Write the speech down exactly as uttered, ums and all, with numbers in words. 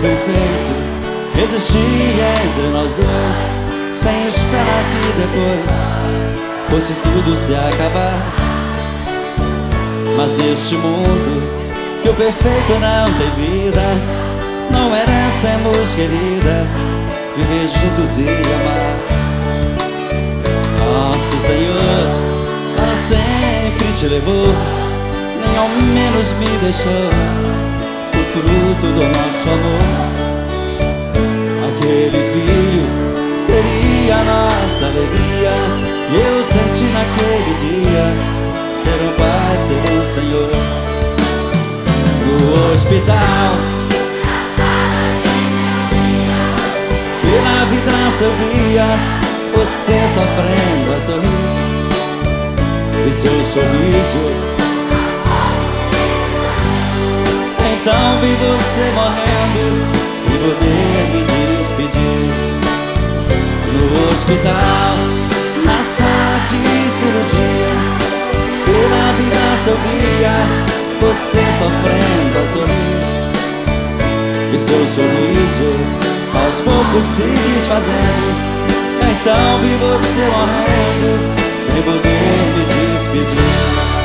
perfeito existia entre nós dois, sem esperar que depois fosse tudo se acabar. Mas neste mundo que o perfeito não tem vida, não merecemos, querida, viver juntos e amar. Nosso Senhor para sempre te levou, nem ao menos me deixou o fruto do nosso amor. Aquele filho seria a nossa alegria, e eu senti naquele dia ser um pai, ser um Senhor. No hospital, pela vidraça eu via você sofrendo a sorrir, e seu sorriso. Então vi você morrendo sem poder me despedir. No hospital, na sala de cirurgia, pela vidraça eu via você sofrendo a sorrir, e seu sorriso aos poucos se desfazendo. Então vi você morrendo sem poder me despedir.